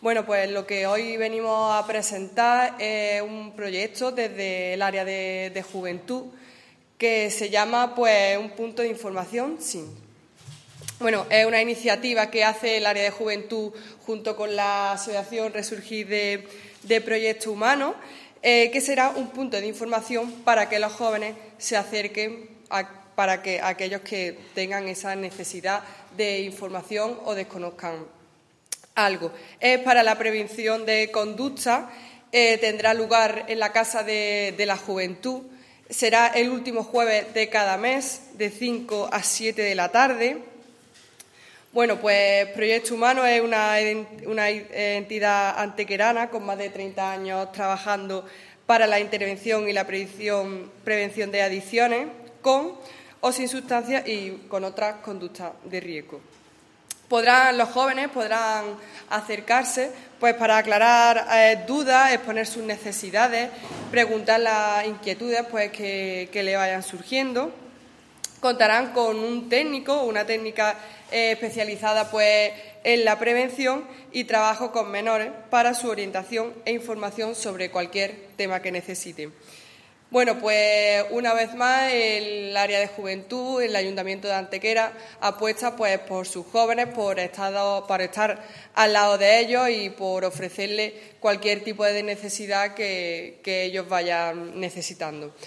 Bueno, pues lo que hoy venimos a presentar es un proyecto desde el área de juventud que se llama pues un punto de información SIN. Bueno, es una iniciativa que hace el área de juventud junto con la Asociación Resurgir de Proyectos Humanos, que será un punto de información para que los jóvenes se acerquen para que aquellos que tengan esa necesidad de información o desconozcan algo. Es para la prevención de conducta, tendrá lugar en la Casa de la Juventud, será el último jueves de cada mes, de 5 a 7 de la tarde. Bueno, pues Proyectos Humanos es una entidad antequerana con más de 30 años trabajando para la intervención y la prevención de adicciones, con o sin sustancias y con otras conductas de riesgo. Los jóvenes podrán acercarse pues, para aclarar dudas, exponer sus necesidades, preguntar las inquietudes pues, que le vayan surgiendo. Contarán con un técnico, una técnica especializada pues, en la prevención y trabajo con menores para su orientación e información sobre cualquier tema que necesiten. Bueno, pues una vez más el área de juventud, el Ayuntamiento de Antequera, apuesta pues por sus jóvenes, por estar al lado de ellos y por ofrecerles cualquier tipo de necesidad que ellos vayan necesitando.